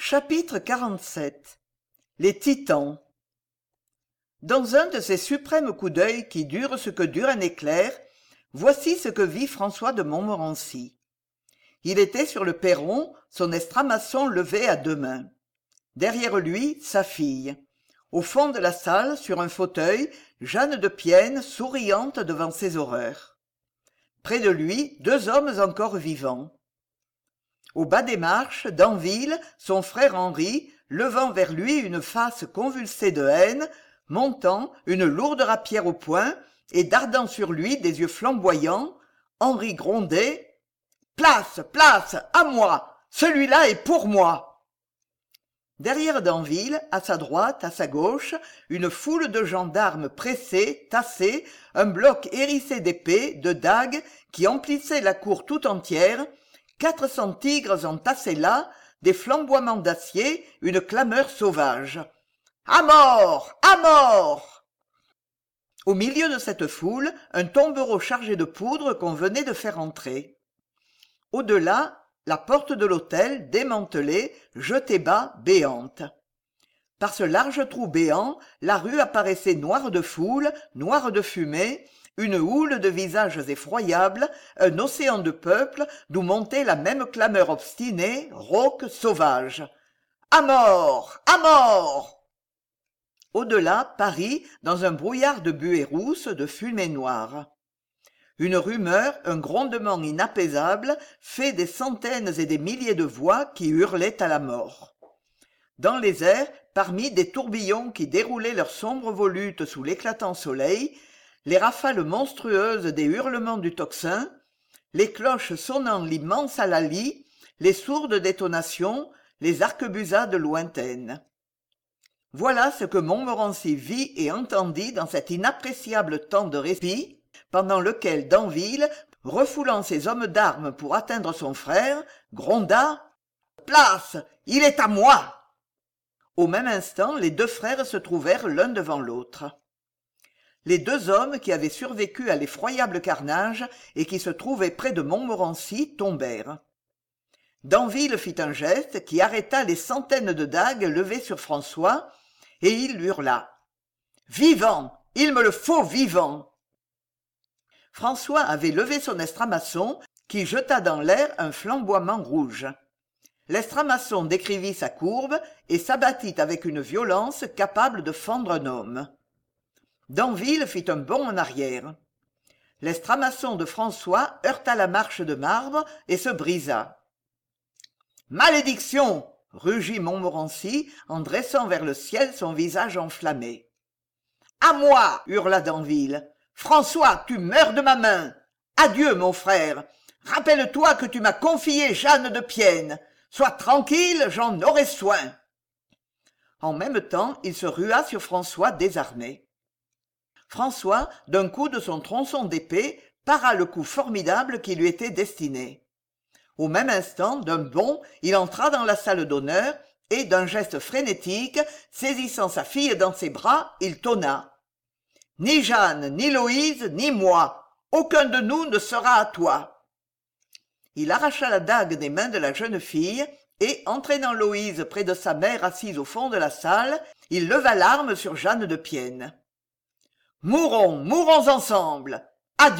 Chapitre 47. Les Titans. Dans un de ces suprêmes coups d'œil qui durent ce que dure un éclair, voici ce que vit François de Montmorency. Il était sur le perron, son estramasson levé à deux mains. Derrière lui, sa fille. Au fond de la salle, sur un fauteuil, Jeanne de Pienne, souriante devant ses horreurs. Près de lui, deux hommes encore vivants. Au bas des marches, Danville, son frère Henri, levant vers lui une face convulsée de haine, montant, une lourde rapière au poing, et dardant sur lui des yeux flamboyants, Henri grondait « Place, place, à moi! Celui-là est pour moi !» Derrière Danville, à sa droite, à sa gauche, une foule de gendarmes pressés, tassés, un bloc hérissé d'épées, de dagues, qui emplissait la cour tout entière, 400 tigres entassés là, des flamboiements d'acier, une clameur sauvage. « À mort! À mort !» Au milieu de cette foule, un tombereau chargé de poudre qu'on venait de faire entrer. Au-delà, la porte de l'hôtel, démantelée, jetée bas, béante. Par ce large trou béant, la rue apparaissait noire de foule, noire de fumée, une houle de visages effroyables, un océan de peuple d'où montait la même clameur obstinée, rauque, sauvage. « À mort! À mort !» Au-delà, Paris, dans un brouillard de buée rousse, de fumée noire. Une rumeur, un grondement inapaisable, fait des centaines et des milliers de voix qui hurlaient à la mort. Dans les airs, parmi des tourbillons qui déroulaient leurs sombres volutes sous l'éclatant soleil, les rafales monstrueuses des hurlements du tocsin, les cloches sonnant l'immense hallali, les sourdes détonations, les arquebusades lointaines. Voilà ce que Montmorency vit et entendit dans cet inappréciable temps de répit, pendant lequel Danville, refoulant ses hommes d'armes pour atteindre son frère, gronda « Place! Il est à moi !» Au même instant, les deux frères se trouvèrent l'un devant l'autre. Les deux hommes qui avaient survécu à l'effroyable carnage et qui se trouvaient près de Montmorency tombèrent. Danville fit un geste qui arrêta les centaines de dagues levées sur François, et il hurla « Vivant! Il me le faut vivant !» François avait levé son estramasson, qui jeta dans l'air un flamboiement rouge. L'estramasson décrivit sa courbe et s'abattit avec une violence capable de fendre un homme. Danville fit un bond en arrière. L'estramasson de François heurta la marche de marbre et se brisa. « Malédiction !» rugit Montmorency en dressant vers le ciel son visage enflammé. « À moi !» hurla Danville. « François, tu meurs de ma main. Adieu, mon frère. Rappelle-toi que tu m'as confié Jeanne de Pienne. Sois tranquille, j'en aurai soin. » En même temps, il se rua sur François désarmé. François, d'un coup de son tronçon d'épée, para le coup formidable qui lui était destiné. Au même instant, d'un bond, il entra dans la salle d'honneur et, d'un geste frénétique, saisissant sa fille dans ses bras, il tonna. « Ni Jeanne, ni Loïse, ni moi, aucun de nous ne sera à toi. » Il arracha la dague des mains de la jeune fille et, entraînant Loïse près de sa mère assise au fond de la salle, il leva l'arme sur Jeanne de Pienne. « Mourons, mourons ensemble. Adieu !»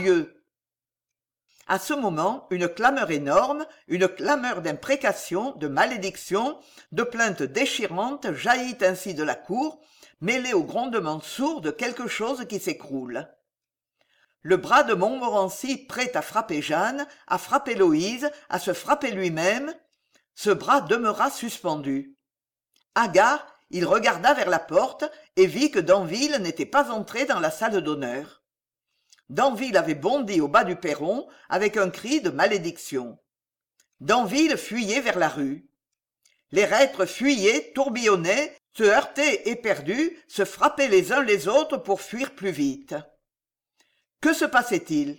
À ce moment, une clameur énorme, une clameur d'imprécation, de malédiction, de plaintes déchirantes jaillit ainsi de la cour, mêlée au grondement sourd de quelque chose qui s'écroule. Le bras de Montmorency prêt à frapper Jeanne, à frapper Loïse, à se frapper lui-même, ce bras demeura suspendu. Hagard, il regarda vers la porte et vit que Danville n'était pas entré dans la salle d'honneur. Danville avait bondi au bas du perron avec un cri de malédiction. Danville fuyait vers la rue. Les reîtres fuyaient, tourbillonnaient, se heurtaient éperdus, se frappaient les uns les autres pour fuir plus vite. Que se passait-il?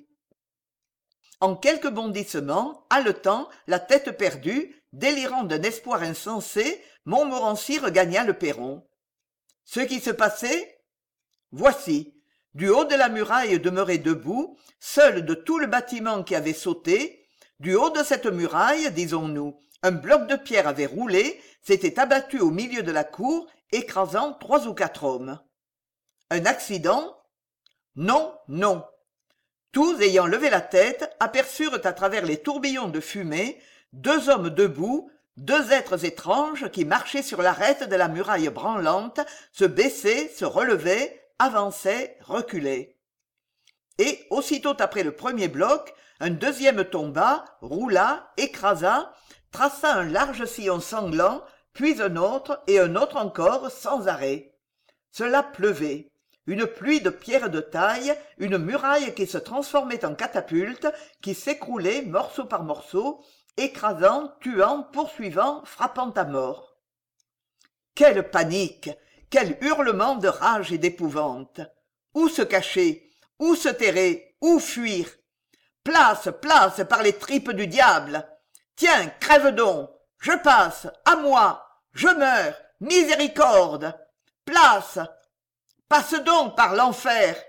En quelques bondissements, haletant, la tête perdue, délirant d'un espoir insensé, Montmorency regagna le perron. Ce qui se passait? Voici. Du haut de la muraille demeurait debout, seul de tout le bâtiment qui avait sauté, du haut de cette muraille, disons-nous, Un bloc de pierre avait roulé, s'était abattu au milieu de la cour, écrasant 3 ou 4 hommes. Un accident? Non, non. Tous ayant levé la tête aperçurent à travers les tourbillons de fumée 2 hommes debout, 2 êtres étranges qui marchaient sur l'arête de la muraille branlante, se baissaient, se relevaient, avançaient, reculaient. Et aussitôt après le premier bloc, un deuxième tomba, roula, écrasa, traça un large sillon sanglant, puis un autre et un autre encore sans arrêt. Cela pleuvait. Une pluie de pierres de taille, une muraille qui se transformait en catapulte, qui s'écroulait morceau par morceau, écrasant, tuant, poursuivant, frappant à mort. Quelle panique! Quel hurlement de rage et d'épouvante! Où se cacher? Où se terrer? Où fuir? Place, place, par les tripes du diable! Tiens, crève donc! Je passe! À moi! Je meurs! Miséricorde! Place! Passe donc par l'enfer!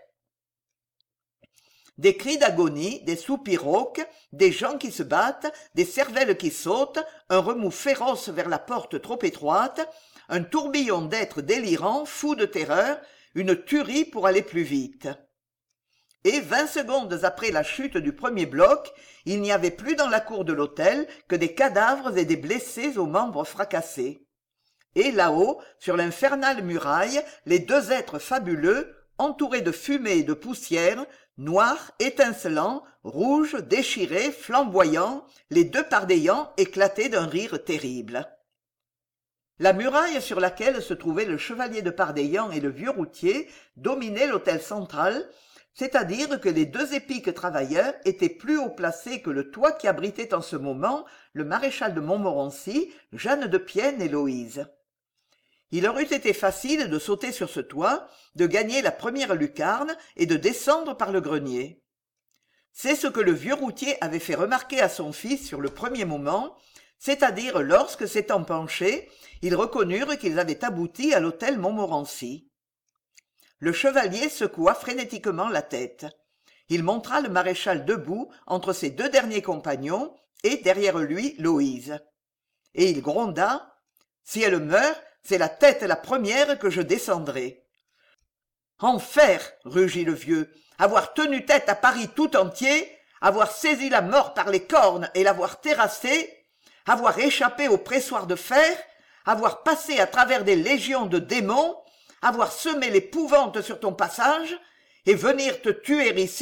Des cris d'agonie, des soupirs rauques, des gens qui se battent, des cervelles qui sautent, un remous féroce vers la porte trop étroite, un tourbillon d'êtres délirants, fous de terreur, une tuerie pour aller plus vite. Et 20 secondes après la chute du premier bloc, il n'y avait plus dans la cour de l'hôtel que des cadavres et des blessés aux membres fracassés. Et là-haut, sur l'infernale muraille, les 2 êtres fabuleux, entourés de fumée et de poussière, noirs, étincelants, rouges, déchirés, flamboyants, les 2 pardeyants éclataient d'un rire terrible. La muraille sur laquelle se trouvaient le chevalier de Pardeillan et le vieux routier dominait l'hôtel central, c'est-à-dire que les 2 épiques travailleurs étaient plus haut placés que le toit qui abritait en ce moment le maréchal de Montmorency, Jeanne de Pienne et Louise. Il leur eût été facile de sauter sur ce toit, de gagner la première lucarne et de descendre par le grenier. C'est ce que le vieux routier avait fait remarquer à son fils sur le premier moment, c'est-à-dire lorsque, s'étant penchés, ils reconnurent qu'ils avaient abouti à l'hôtel Montmorency. Le chevalier secoua frénétiquement la tête. Il montra le maréchal debout entre ses 2 derniers compagnons et derrière lui Louise. Et il gronda « Si elle meurt, c'est la tête la première que je descendrai. » « Enfer !» rugit le vieux. « Avoir tenu tête à Paris tout entier, avoir saisi la mort par les cornes et l'avoir terrassée, avoir échappé au pressoir de fer, avoir passé à travers des légions de démons, avoir semé l'épouvante sur ton passage, et venir te tuer ici ?»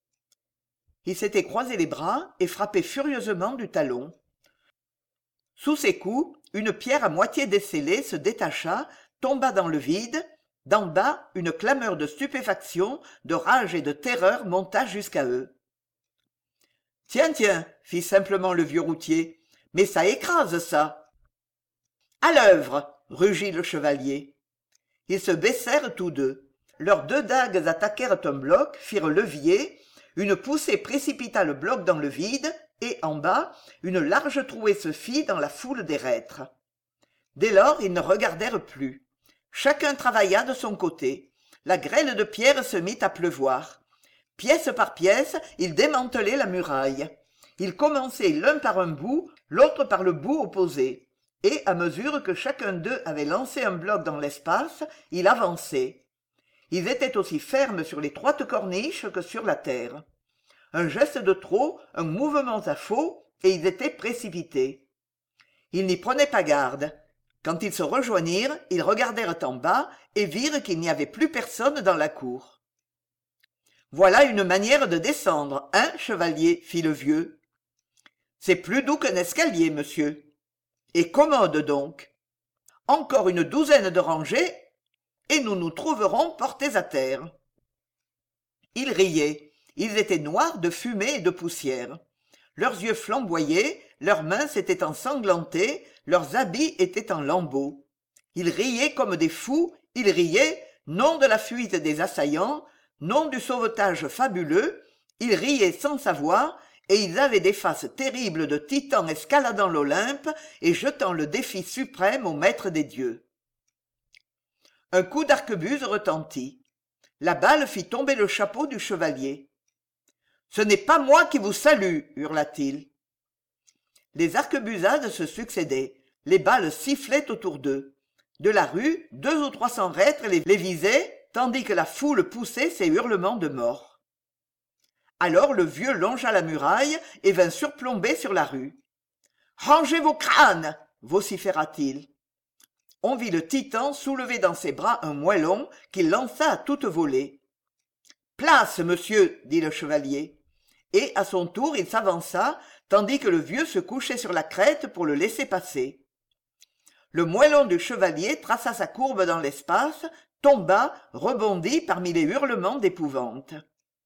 Il s'était croisé les bras et frappé furieusement du talon. Sous ses coups, une pierre à moitié descellée se détacha, tomba dans le vide. D'en bas, une clameur de stupéfaction, de rage et de terreur monta jusqu'à eux. « Tiens, tiens !» fit simplement le vieux routier. « Mais ça écrase, ça !»« À l'œuvre !» rugit le chevalier. Ils se baissèrent tous 2. Leurs 2 dagues attaquèrent un bloc, firent levier, une poussée précipita le bloc dans le vide, et, en bas, une large trouée se fit dans la foule des reîtres. Dès lors, ils ne regardèrent plus. Chacun travailla de son côté. La grêle de pierre se mit à pleuvoir. Pièce par pièce, ils démantelaient la muraille. Ils commençaient l'un par un bout, l'autre par le bout opposé. Et, à mesure que chacun d'eux avait lancé un bloc dans l'espace, il avançait. Ils étaient aussi fermes sur l'étroite corniche que sur la terre. Un geste de trop, un mouvement à faux, et ils étaient précipités. Ils n'y prenaient pas garde. Quand ils se rejoignirent, ils regardèrent en bas et virent qu'il n'y avait plus personne dans la cour. « Voilà une manière de descendre, hein, chevalier ?» fit le vieux. « C'est plus doux qu'un escalier, monsieur. Et commode donc. Encore une 12aine de rangées, et nous nous trouverons portés à terre. » Ils riaient. Ils étaient noirs de fumée et de poussière. Leurs yeux flamboyaient, leurs mains s'étaient ensanglantées, leurs habits étaient en lambeaux. Ils riaient comme des fous, ils riaient, non de la fuite des assaillants, non du sauvetage fabuleux, ils riaient sans savoir, et ils avaient des faces terribles de titans escaladant l'Olympe et jetant le défi suprême au maître des dieux. Un coup d'arquebuse retentit. La balle fit tomber le chapeau du chevalier. « Ce n'est pas moi qui vous salue !» hurla-t-il. Les arquebusades se succédaient, les balles sifflaient autour d'eux. De la rue, 200 ou 300 reîtres les visaient, tandis que la foule poussait ses hurlements de mort. Alors le vieux longea la muraille et vint surplomber sur la rue. « Rangez vos crânes !» vociféra-t-il. On vit le titan soulever dans ses bras un moellon qu'il lança à toute volée. « Place, monsieur !» dit le chevalier. Et à son tour il s'avança, tandis que le vieux se couchait sur la crête pour le laisser passer. Le moellon du chevalier traça sa courbe dans l'espace, tomba, rebondit parmi les hurlements d'épouvante.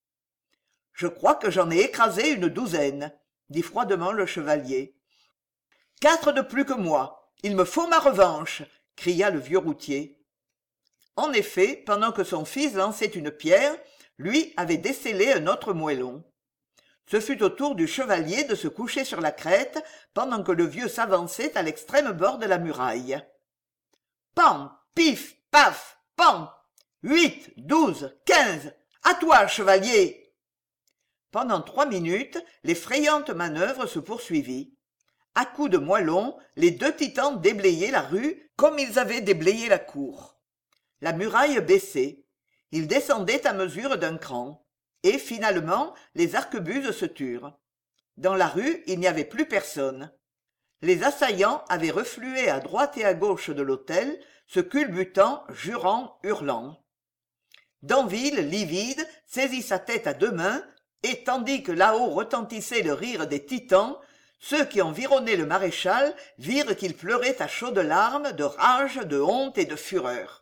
« Je crois que j'en ai écrasé une douzaine, » dit froidement le chevalier. « 4 de plus que moi. Il me faut ma revanche, » cria le vieux routier. En effet, pendant que son fils lançait une pierre, lui avait décelé un autre moellon. Ce fut au tour du chevalier de se coucher sur la crête pendant que le vieux s'avançait à l'extrême bord de la muraille. Pan, pif, paf, pan. 8, 12, 15. À toi, chevalier. Pendant 3 minutes, l'effrayante manœuvre se poursuivit. À coups de moellon, les 2 titans déblayaient la rue comme ils avaient déblayé la cour. La muraille baissait. Ils descendaient à mesure d'un cran. Et finalement, les arquebuses se turent. Dans la rue, il n'y avait plus personne. Les assaillants avaient reflué à droite et à gauche de l'hôtel, se culbutant, jurant, hurlant. Danville, livide, saisit sa tête à 2 mains, et tandis que là-haut retentissait le rire des titans, ceux qui environnaient le maréchal virent qu'il pleurait à chaudes larmes de rage, de honte et de fureur.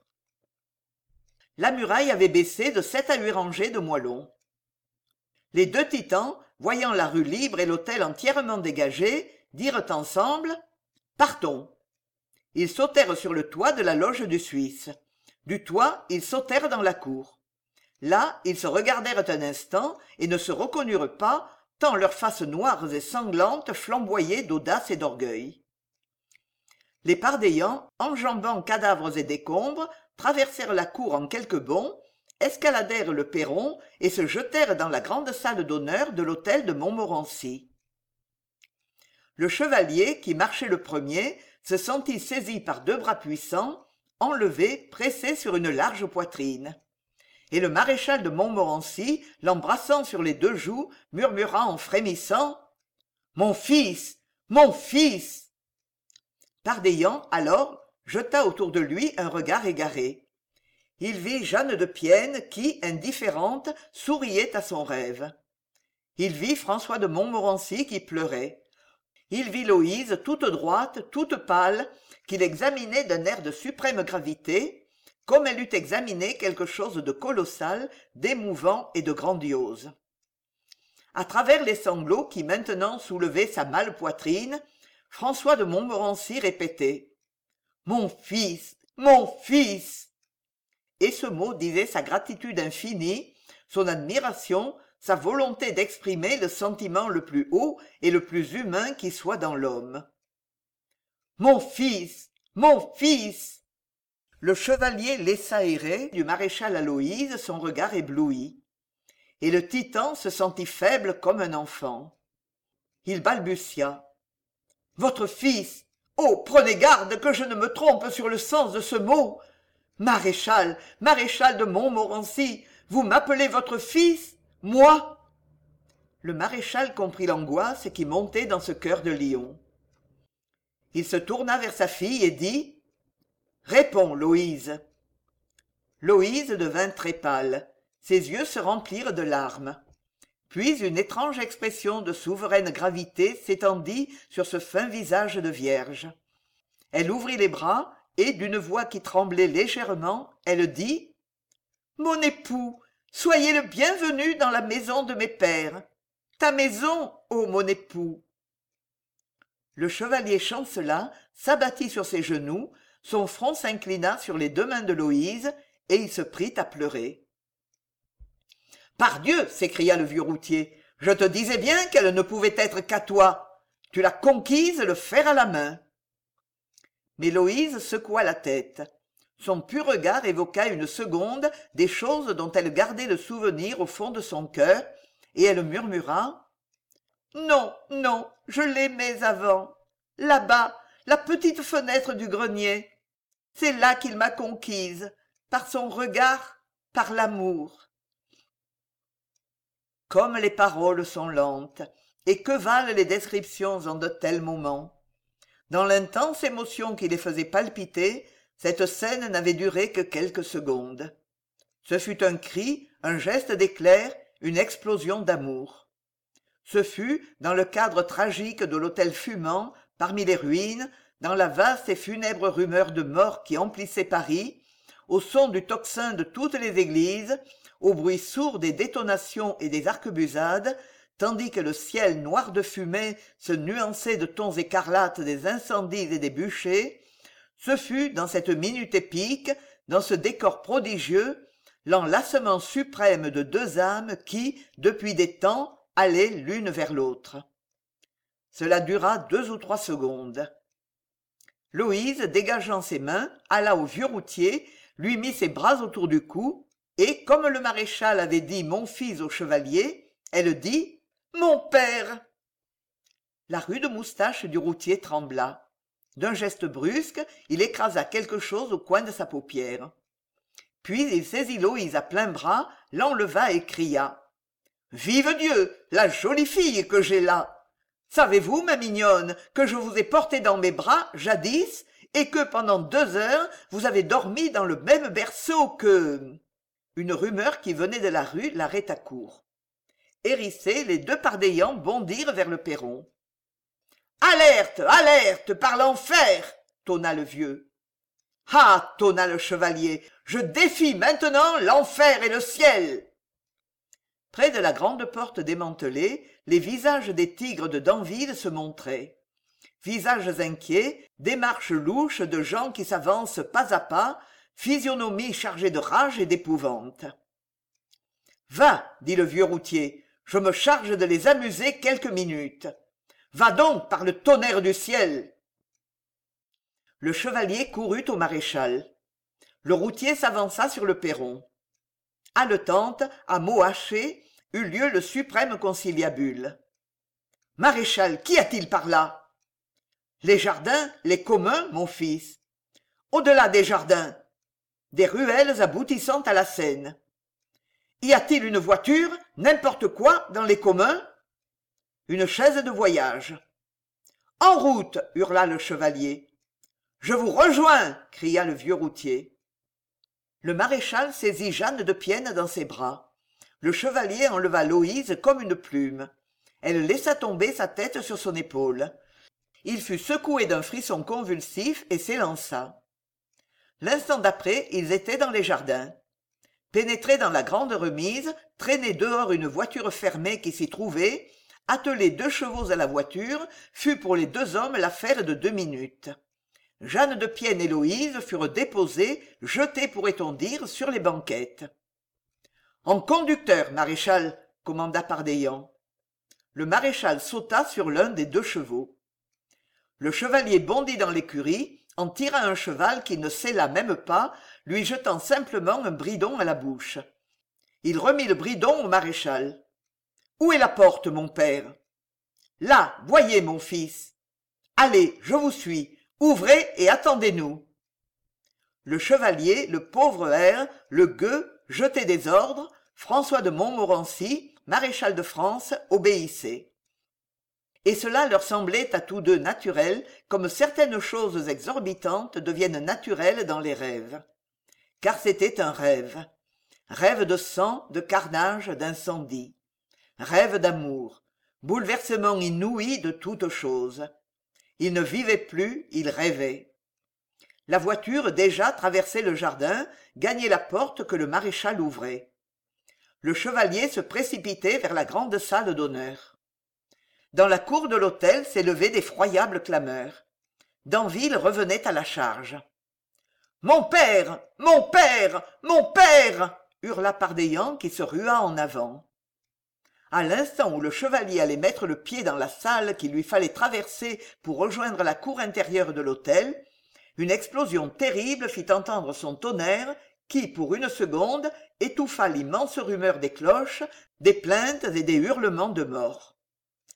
La muraille avait baissé de 7 à 8 rangées de moellons. Les 2 titans, voyant la rue libre et l'hôtel entièrement dégagé, dirent ensemble « Partons !» Ils sautèrent sur le toit de la loge du Suisse. Du toit, ils sautèrent dans la cour. Là, ils se regardèrent un instant et ne se reconnurent pas, tant leurs faces noires et sanglantes flamboyaient d'audace et d'orgueil. Les Pardéans, enjambant cadavres et décombres, traversèrent la cour en quelques bonds, escaladèrent le perron et se jetèrent dans la grande salle d'honneur de l'hôtel de Montmorency. Le chevalier, qui marchait le premier, se sentit saisi par 2 bras puissants, enlevé, pressé sur une large poitrine. Et le maréchal de Montmorency, l'embrassant sur les 2 joues, murmura en frémissant « Mon fils! Mon fils !» Pardéan, alors, jeta autour de lui un regard égaré. Il vit Jeanne de Pienne qui, indifférente, souriait à son rêve. Il vit François de Montmorency qui pleurait. Il vit Loïse toute droite, toute pâle, qu'il examinait d'un air de suprême gravité, comme elle eût examiné quelque chose de colossal, d'émouvant et de grandiose. À travers les sanglots qui maintenant soulevaient sa mâle poitrine, François de Montmorency répétait « Mon fils, mon fils !» Et ce mot disait sa gratitude infinie, son admiration, sa volonté d'exprimer le sentiment le plus haut et le plus humain qui soit dans l'homme. « Mon fils! Mon fils !» Le chevalier laissa errer du maréchal à Loïse son regard ébloui. Et le titan se sentit faible comme un enfant. Il balbutia. « Votre fils! Oh, prenez garde que je ne me trompe sur le sens de ce mot! Maréchal, maréchal de Montmorency, vous m'appelez votre fils, moi ?» Le maréchal comprit l'angoisse qui montait dans ce cœur de lion. Il se tourna vers sa fille et dit « Réponds, Loïse. » Loïse devint très pâle. Ses yeux se remplirent de larmes. Puis une étrange expression de souveraine gravité s'étendit sur ce fin visage de vierge. Elle ouvrit les bras, et d'une voix qui tremblait légèrement, elle dit « Mon époux, soyez le bienvenu dans la maison de mes pères. Ta maison, ô mon époux !» Le chevalier chancela, s'abattit sur ses genoux, son front s'inclina sur les 2 mains de Loïse, et il se prit à pleurer. « Pardieu !» s'écria le vieux routier, « je te disais bien qu'elle ne pouvait être qu'à toi. Tu l'as conquise le fer à la main. » Mais Loïse secoua la tête. Son pur regard évoqua une seconde des choses dont elle gardait le souvenir au fond de son cœur, et elle murmura Non, non, je l'aimais avant. Là-bas, la petite fenêtre du grenier. C'est là qu'il m'a conquise, par son regard, par l'amour. Comme les paroles sont lentes, et que valent les descriptions en de tels moments. Dans l'intense émotion qui les faisait palpiter, cette scène n'avait duré que quelques secondes. Ce fut un cri, un geste d'éclair, une explosion d'amour. Ce fut, dans le cadre tragique de l'hôtel fumant, parmi les ruines, dans la vaste et funèbre rumeur de mort qui emplissait Paris, au son du tocsin de toutes les églises, au bruit sourd des détonations et des arquebusades, tandis que le ciel noir de fumée se nuançait de tons écarlates des incendies et des bûchers, ce fut, dans cette minute épique, dans ce décor prodigieux, l'enlacement suprême de deux âmes qui, depuis des temps, allaient l'une vers l'autre. Cela dura 2 ou 3 secondes. Louise, dégageant ses mains, alla au vieux routier, lui mit ses bras autour du cou, et, comme le maréchal avait dit « mon fils » au chevalier, elle dit « mon père ». La rude moustache du routier trembla. D'un geste brusque, il écrasa quelque chose au coin de sa paupière. Puis il saisit Louise à plein bras, l'enleva et cria « Vive Dieu, la jolie fille que j'ai là ! Savez-vous, ma mignonne, que je vous ai portée dans mes bras, jadis, et que pendant 2 heures, vous avez dormi dans le même berceau que... » Une rumeur qui venait de la rue l'arrêta court. Hérissés, les 2 Pardaillan bondirent vers le perron. « Alerte, alerte, par l'enfer !» tonna le vieux. « Ah !» tonna le chevalier, « je défie maintenant l'enfer et le ciel !» Près de la grande porte démantelée, les visages des tigres de Danville se montraient. Visages inquiets, démarches louches de gens qui s'avancent pas à pas, physionomies chargées de rage et d'épouvante. « Va, dit le vieux routier, je me charge de les amuser quelques minutes. Va donc, par le tonnerre du ciel !» Le chevalier courut au maréchal. Le routier s'avança sur le perron. Haletante, à mots hachés, eut lieu le suprême conciliabule. « Maréchal, qu'y a-t-il par là ?»« Les jardins, les communs, mon fils. »« Au-delà des jardins. »« Des ruelles aboutissant à la Seine. »« Y a-t-il une voiture, n'importe quoi, dans les communs ?»« Une chaise de voyage. »« En route !» hurla le chevalier. « Je vous rejoins !» cria le vieux routier. Le maréchal saisit Jeanne de Pienne dans ses bras. Le chevalier enleva Louise comme une plume. Elle laissa tomber sa tête sur son épaule. Il fut secoué d'un frisson convulsif et s'élança. L'instant d'après, ils étaient dans les jardins. Pénétrés dans la grande remise, traîner dehors une voiture fermée qui s'y trouvait, atteler 2 chevaux à la voiture, fut pour les 2 hommes l'affaire de 2 minutes. Jeanne de Pienne et Louise furent déposées, jetées pourrait-on dire, sur les banquettes. « En conducteur, maréchal !» commanda Pardaillan. Le maréchal sauta sur l'un des 2 chevaux. Le chevalier bondit dans l'écurie, en tira un cheval qui ne sella même pas, lui jetant simplement un bridon à la bouche. Il remit le bridon au maréchal. « Où est la porte, mon père ?»« Là, voyez, mon fils. »« Allez, je vous suis. Ouvrez et attendez-nous. » Le chevalier, le pauvre air, le gueux, jetaient des ordres. François de Montmorency, maréchal de France, obéissait. Et cela leur semblait à tous 2 naturel, comme certaines choses exorbitantes deviennent naturelles dans les rêves. Car c'était un rêve. Rêve de sang, de carnage, d'incendie. Rêve d'amour. Bouleversement inouï de toute chose. Il ne vivait plus, il rêvait. La voiture déjà traversait le jardin, gagnait la porte que le maréchal ouvrait. Le chevalier se précipitait vers la grande salle d'honneur. Dans la cour de l'hôtel s'élevaient d'effroyables clameurs. Danville revenait à la charge. « Mon père ! Mon père ! Mon père !» hurla Pardaillan qui se rua en avant. À l'instant où le chevalier allait mettre le pied dans la salle qu'il lui fallait traverser pour rejoindre la cour intérieure de l'hôtel, une explosion terrible fit entendre son tonnerre qui, pour une seconde, étouffa l'immense rumeur des cloches, des plaintes et des hurlements de mort.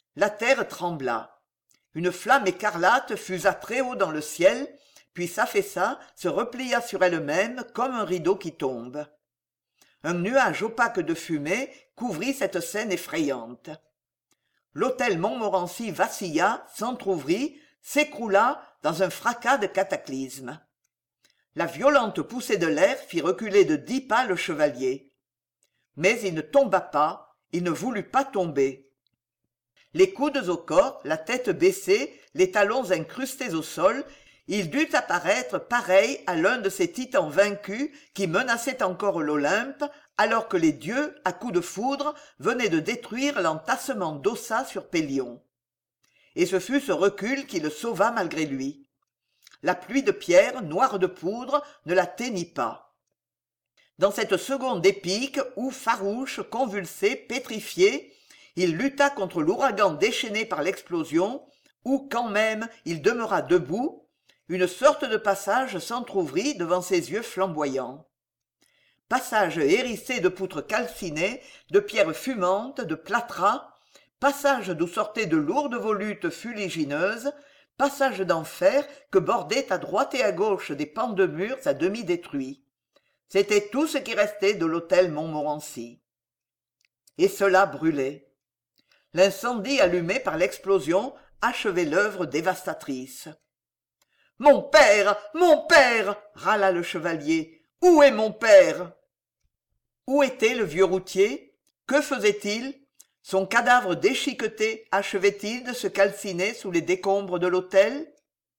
La terre trembla. Une flamme écarlate fusa très haut dans le ciel, puis s'affaissa, se replia sur elle-même comme un rideau qui tombe. Un nuage opaque de fumée couvrit cette scène effrayante. L'hôtel Montmorency vacilla, s'entr'ouvrit, s'écroula dans un fracas de cataclysme. La violente poussée de l'air fit reculer de 10 pas le chevalier. Mais il ne tomba pas, il ne voulut pas tomber. Les coudes au corps, la tête baissée, les talons incrustés au sol, il dut apparaître pareil à l'un de ces titans vaincus qui menaçaient encore l'Olympe, alors que les dieux, à coups de foudre, venaient de détruire l'entassement d'Ossa sur Pélion. Et ce fut ce recul qui le sauva malgré lui. La pluie de pierres, noire de poudre, ne l'atteignit pas. Dans cette seconde épique où, farouche, convulsé, pétrifié, il lutta contre l'ouragan déchaîné par l'explosion, où quand même il demeura debout, une sorte de passage s'entr'ouvrit devant ses yeux flamboyants. Passage hérissé de poutres calcinées, de pierres fumantes, de plâtras, passage d'où sortaient de lourdes volutes fuligineuses, passage d'enfer que bordaient à droite et à gauche des pans de murs à demi détruits. C'était tout ce qui restait de l'hôtel Montmorency. Et cela brûlait. L'incendie allumé par l'explosion achevait l'œuvre dévastatrice. « Mon père! Mon père !» râla le chevalier. « Où est mon père ?» Où était le vieux routier? Que faisait-il? Son cadavre déchiqueté achevait-il de se calciner sous les décombres de l'autel?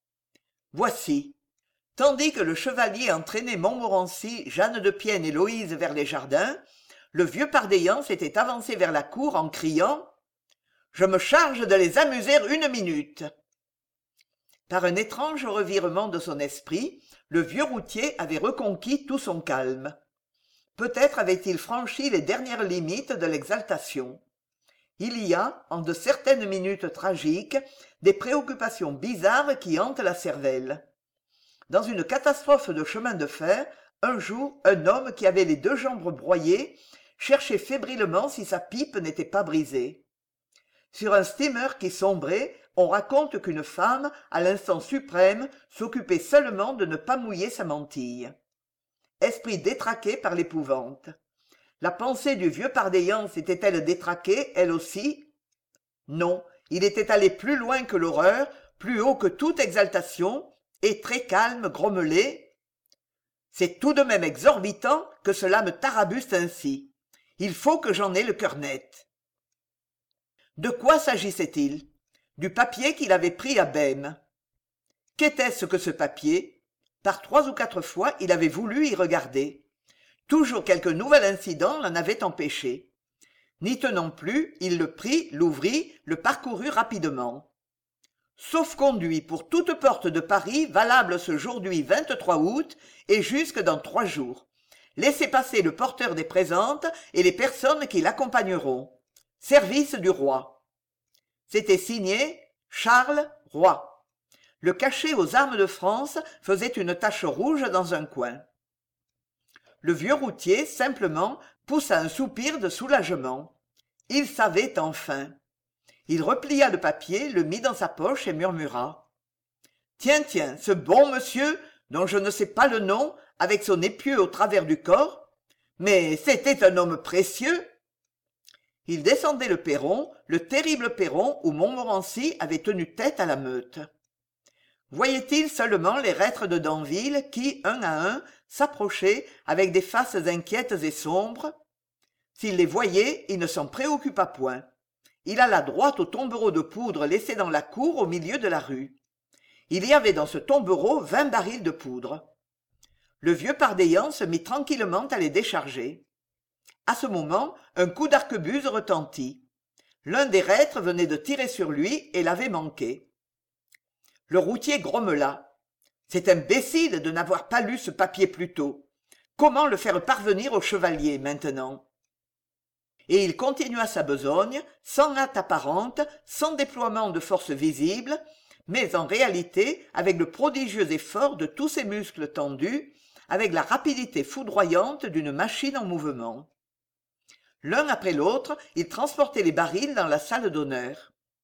Voici. Tandis que le chevalier entraînait Montmorency, Jeanne de Pienne et Loïse vers les jardins, le vieux Pardéan s'était avancé vers la cour en criant « Je me charge de les amuser 1 minute !» Par un étrange revirement de son esprit, le vieux routier avait reconquis tout son calme. Peut-être avait-il franchi les dernières limites de l'exaltation. Il y a, en de certaines minutes tragiques, des préoccupations bizarres qui hantent la cervelle. Dans une catastrophe de chemin de fer, un jour, un homme qui avait les 2 jambes broyées cherchait fébrilement si sa pipe n'était pas brisée. Sur un steamer qui sombrait, on raconte qu'une femme, à l'instant suprême, s'occupait seulement de ne pas mouiller sa mantille. Esprit détraqué par l'épouvante. La pensée du vieux Pardéan s'était-elle détraquée, elle aussi? Non, il était allé plus loin que l'horreur, plus haut que toute exaltation, et très calme grommelait. C'est tout de même exorbitant que cela me tarabuste ainsi. Il faut que j'en aie le cœur net. De quoi s'agissait-il? Du papier qu'il avait pris à Bême. Qu'était-ce que ce papier? Par 3 ou 4 fois, il avait voulu y regarder. Toujours quelque nouvel incident l'en avait empêché. N'y tenant plus, il le prit, l'ouvrit, le parcourut rapidement. Sauf-conduit pour toute porte de Paris valable ce jour-du 23 août et jusque dans 3 jours. Laissez passer le porteur des présentes et les personnes qui l'accompagneront. Service du roi. C'était signé Charles Roy. Le cachet aux armes de France faisait une tache rouge dans un coin. Le vieux routier, simplement, poussa un soupir de soulagement. Il savait enfin. Il replia le papier, le mit dans sa poche et murmura. « Tiens, tiens, ce bon monsieur, dont je ne sais pas le nom, avec son épieu au travers du corps. Mais c'était un homme précieux !» Il descendait le perron, le terrible perron où Montmorency avait tenu tête à la meute. Voyait-il seulement les reîtres de Danville qui, un à un, s'approchaient avec des faces inquiètes et sombres? S'il les voyait, il ne s'en préoccupa point. Il alla droit au tombereau de poudre laissé dans la cour au milieu de la rue. Il y avait dans ce tombereau 20 barils de poudre. Le vieux Pardéan se mit tranquillement à les décharger. À ce moment, un coup d'arquebuse retentit. L'un des reîtres venait de tirer sur lui et l'avait manqué. Le routier grommela. C'est imbécile de n'avoir pas lu ce papier plus tôt. Comment le faire parvenir au chevalier maintenant? Et il continua sa besogne, sans hâte apparente, sans déploiement de force visible, mais en réalité avec le prodigieux effort de tous ses muscles tendus, avec la rapidité foudroyante d'une machine en mouvement. L'un après l'autre, il transportait les barils dans la salle d'honneur.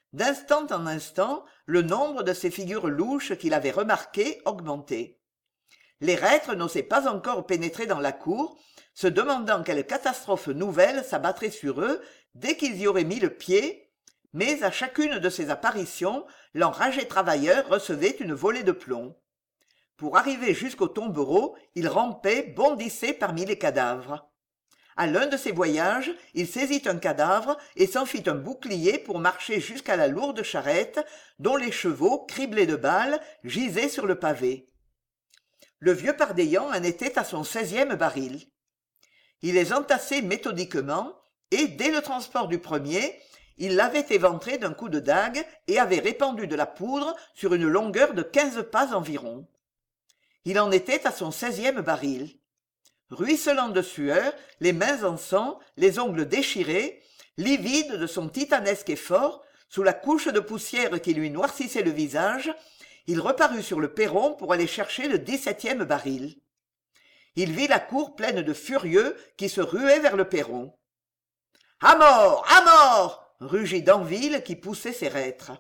D'instant en instant, le nombre de ces figures louches qu'il avait remarquées augmentait. Les reîtres n'osaient pas encore pénétrer dans la cour, se demandant quelle catastrophe nouvelle s'abattrait sur eux dès qu'ils y auraient mis le pied, mais à chacune de ces apparitions, l'enragé travailleur recevait une volée de plomb. Pour arriver jusqu'au tombereau, il rampait, bondissait parmi les cadavres. À l'un de ses voyages, il saisit un cadavre et s'en fit un bouclier pour marcher jusqu'à la lourde charrette dont les chevaux, criblés de balles, gisaient sur le pavé. Le vieux Pardeillan en était à son 16e baril. Il les entassait méthodiquement et, dès le transport du premier, il l'avait éventré d'un coup de dague et avait répandu de la poudre sur une longueur de 15 pas environ. Il en était à son 16e baril. Ruisselant de sueur, les mains en sang, les ongles déchirés, livide de son titanesque effort, sous la couche de poussière qui lui noircissait le visage, il reparut sur le perron pour aller chercher le 17e baril. Il vit la cour pleine de furieux qui se ruaient vers le perron. « À mort! À mort !» rugit Danville qui poussait ses reîtres.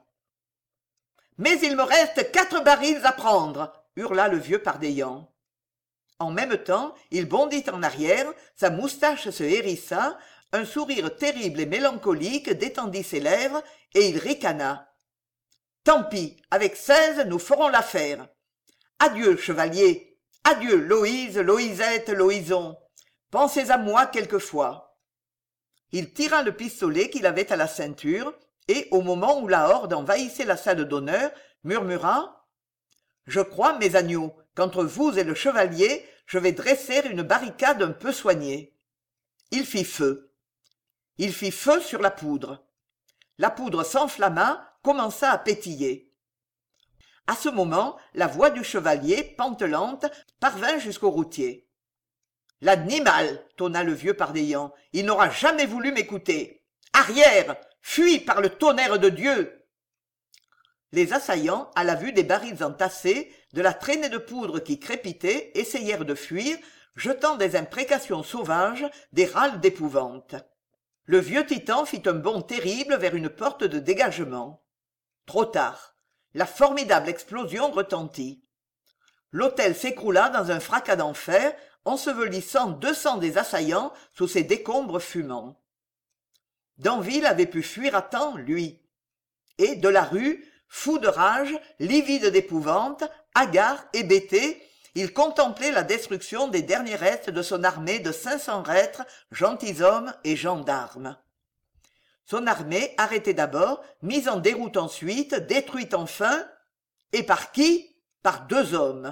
« Mais il me reste 4 barils à prendre !» hurla le vieux Pardeillan. En même temps, il bondit en arrière, sa moustache se hérissa, un sourire terrible et mélancolique détendit ses lèvres, et il ricana. « Tant pis, avec 16, nous ferons l'affaire. Adieu, chevalier. Adieu, Loïse, Loïsette, Loïson. Pensez à moi quelquefois. » Il tira le pistolet qu'il avait à la ceinture, et, au moment où la horde envahissait la salle d'honneur, murmura « Je crois, mes agneaux, qu'entre vous et le chevalier, je vais dresser une barricade un peu soignée. » Il fit feu. Il fit feu sur la poudre. La poudre s'enflamma, commença à pétiller. À ce moment, la voix du chevalier, pantelante, parvint jusqu'au routier. « L'animal !» tonna le vieux Pardeillan. « Il n'aura jamais voulu m'écouter. Arrière ! Fuis par le tonnerre de Dieu !» Les assaillants, à la vue des barils entassés, de la traînée de poudre qui crépitait, essayèrent de fuir, jetant des imprécations sauvages, des râles d'épouvante. Le vieux titan fit un bond terrible vers une porte de dégagement. Trop tard. La formidable explosion retentit. L'hôtel s'écroula dans un fracas d'enfer, ensevelissant 200 des assaillants sous ses décombres fumants. Danville avait pu fuir à temps, lui. Et, de la rue, fou de rage, livide d'épouvante, hagard, hébété, il contemplait la destruction des derniers restes de son armée de 500 reîtres, gentilshommes et gendarmes. Son armée, arrêtée d'abord, mise en déroute ensuite, détruite enfin, et par qui? Par 2 hommes.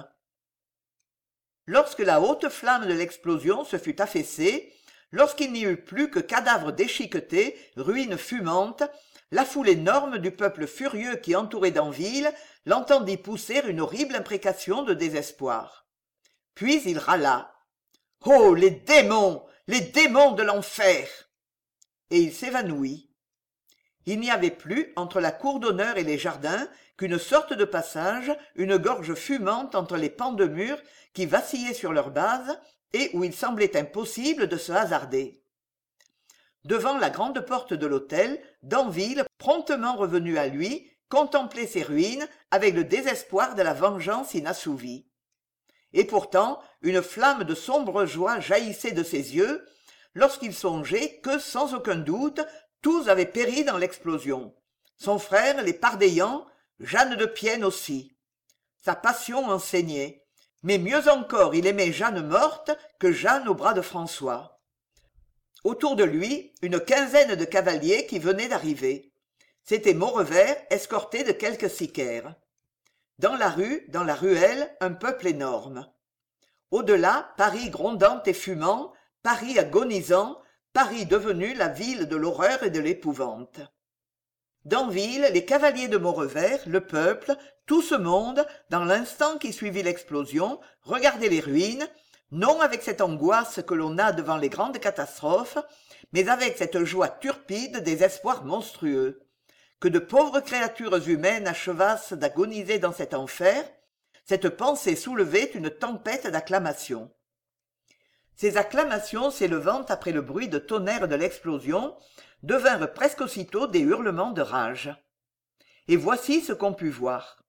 Lorsque la haute flamme de l'explosion se fut affaissée, lorsqu'il n'y eut plus que cadavres déchiquetés, ruines fumantes, la foule énorme du peuple furieux qui entourait Danville l'entendit pousser une horrible imprécation de désespoir. Puis il râla. « Oh, les démons de l'enfer !» Et il s'évanouit. Il n'y avait plus, entre la cour d'honneur et les jardins, qu'une sorte de passage, une gorge fumante entre les pans de murs qui vacillaient sur leur base et où il semblait impossible de se hasarder. Devant la grande porte de l'hôtel, Danville, promptement revenu à lui, contemplait ces ruines avec le désespoir de la vengeance inassouvie. Et pourtant, une flamme de sombre joie jaillissait de ses yeux, lorsqu'il songeait que, sans aucun doute, tous avaient péri dans l'explosion. Son frère, les Pardeillan, Jeanne de Pienne aussi. Sa passion enseignait. Mais mieux encore, il aimait Jeanne morte que Jeanne au bras de François. Autour de lui, une quinzaine de cavaliers qui venaient d'arriver. C'était Maurevert, escorté de quelques sicaires. Dans la rue, dans la ruelle, un peuple énorme. Au-delà, Paris grondant et fumant, Paris agonisant, Paris devenu la ville de l'horreur et de l'épouvante. Danville, les cavaliers de Maurevert, le peuple, tout ce monde, dans l'instant qui suivit l'explosion, regardait les ruines, non avec cette angoisse que l'on a devant les grandes catastrophes, mais avec cette joie turpide des espoirs monstrueux. Que de pauvres créatures humaines achevassent d'agoniser dans cet enfer, cette pensée soulevait une tempête d'acclamations. Ces acclamations s'élevant après le bruit de tonnerre de l'explosion, devinrent presque aussitôt des hurlements de rage. et voici ce qu'on put voir.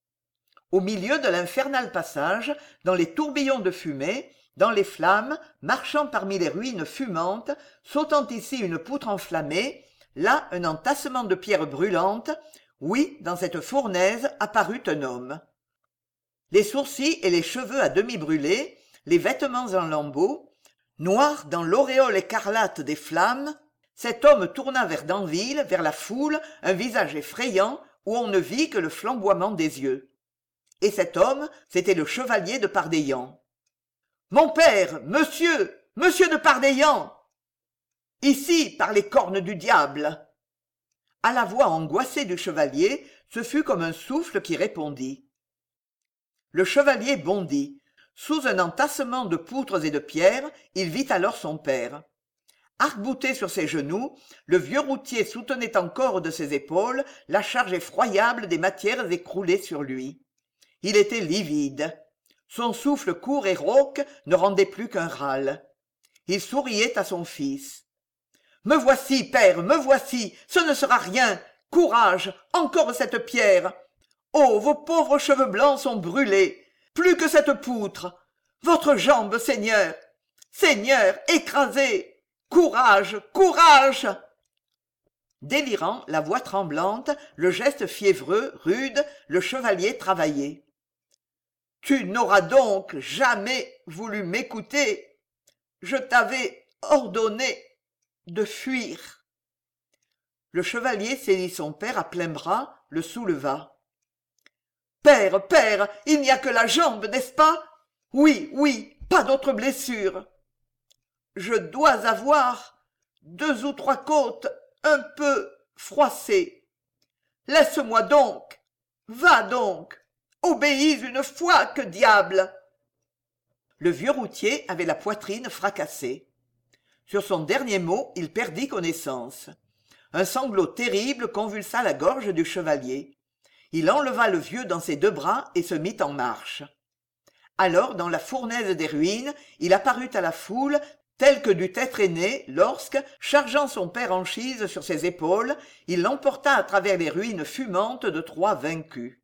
Au milieu de l'infernal passage, dans les tourbillons de fumée, dans les flammes, marchant parmi les ruines fumantes, sautant ici une poutre enflammée, là un entassement de pierres brûlantes, oui, dans cette fournaise apparut un homme. Les sourcils et les cheveux à demi brûlés, les vêtements en lambeaux, noir dans l'auréole écarlate des flammes, cet homme tourna vers Danville, vers la foule, un visage effrayant où on ne vit que le flamboiement des yeux. Et cet homme, c'était le chevalier de Pardeillan. « Mon père, monsieur, monsieur de Pardeillan !»« Ici, par les cornes du diable !» À la voix angoissée du chevalier, ce fut comme un souffle qui répondit. Le chevalier bondit. Sous un entassement de poutres et de pierres, il vit alors son père. Arc-bouté sur ses genoux, le vieux routier soutenait encore de ses épaules la charge effroyable des matières écroulées sur lui. Il était livide. Son souffle court et rauque ne rendait plus qu'un râle. Il souriait à son fils. « Me voici, père, me voici, ce ne sera rien. Courage, encore cette pierre. Oh, vos pauvres cheveux blancs sont brûlés. Plus que cette poutre. Votre jambe, Seigneur. Seigneur, écrasée. Courage, courage !» Délirant, la voix tremblante, le geste fiévreux, rude, le chevalier travaillait. « Tu n'auras donc jamais voulu m'écouter. Je t'avais ordonné de fuir. » Le chevalier saisit son père à pleins bras, le souleva. « Père, père, il n'y a que la jambe, n'est-ce pas? Oui, oui, pas d'autre blessure. Je dois avoir 2 ou 3 côtes un peu froissées. Laisse-moi donc. Va donc. Obéis une fois, que diable !» Le vieux routier avait la poitrine fracassée. Sur son dernier mot, il perdit connaissance. Un sanglot terrible convulsa la gorge du chevalier. Il enleva le vieux dans ses 2 bras et se mit en marche. Alors, dans la fournaise des ruines, il apparut à la foule tel que dut être aîné lorsque, chargeant son père Anchise sur ses épaules, il l'emporta à travers les ruines fumantes de Troie vaincue.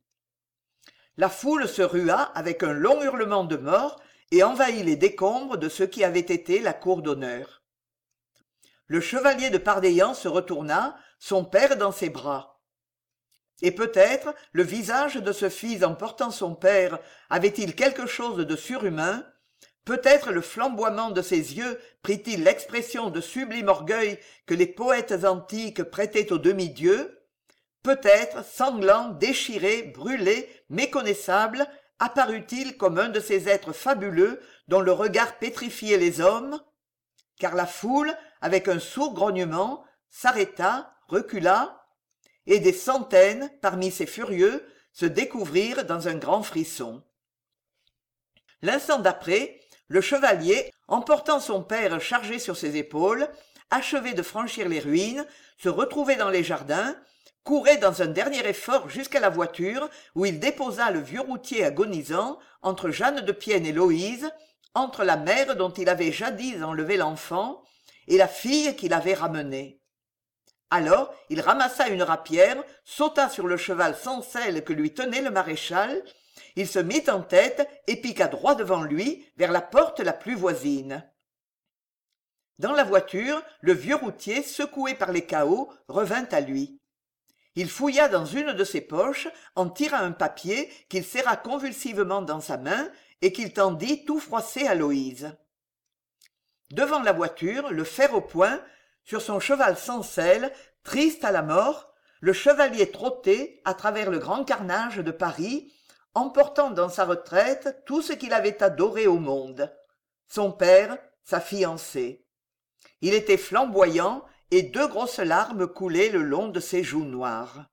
La foule se rua avec un long hurlement de mort et envahit les décombres de ce qui avait été la cour d'honneur. Le chevalier de Pardeillan se retourna, son père dans ses bras. Et peut-être le visage de ce fils en portant son père avait-il quelque chose de surhumain, peut-être le flamboiement de ses yeux prit-il l'expression de sublime orgueil que les poètes antiques prêtaient aux demi-dieux, peut-être, sanglant, déchiré, brûlé, méconnaissable, apparut-il comme un de ces êtres fabuleux dont le regard pétrifiait les hommes, car la foule, avec un sourd grognement, s'arrêta, recula, et des centaines, parmi ces furieux, se découvrirent dans un grand frisson. L'instant d'après, le chevalier, emportant son père chargé sur ses épaules, achevait de franchir les ruines, se retrouvait dans les jardins, courait dans un dernier effort jusqu'à la voiture où il déposa le vieux routier agonisant entre Jeanne de Pienne et Loïse, entre la mère dont il avait jadis enlevé l'enfant et la fille qu'il avait ramenée. Alors il ramassa une rapière, sauta sur le cheval sans selle que lui tenait le maréchal, il se mit en tête et piqua droit devant lui vers la porte la plus voisine. Dans la voiture, le vieux routier, secoué par les cahots, revint à lui. Il fouilla dans une de ses poches, en tira un papier qu'il serra convulsivement dans sa main et qu'il tendit tout froissé à Loïse. Devant la voiture, le fer au poing, sur son cheval sans selle, triste à la mort, le chevalier trottait à travers le grand carnage de Paris, emportant dans sa retraite tout ce qu'il avait adoré au monde, son père, sa fiancée. Il était flamboyant et 2 grosses larmes coulaient le long de ses joues noires.